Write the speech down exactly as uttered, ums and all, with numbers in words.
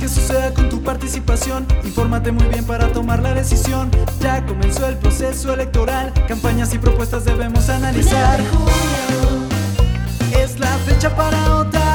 que suceda con tu participación. Infórmate muy bien para tomar la decisión. Ya comenzó el proceso electoral, campañas y propuestas debemos analizar. Es la fecha para votar.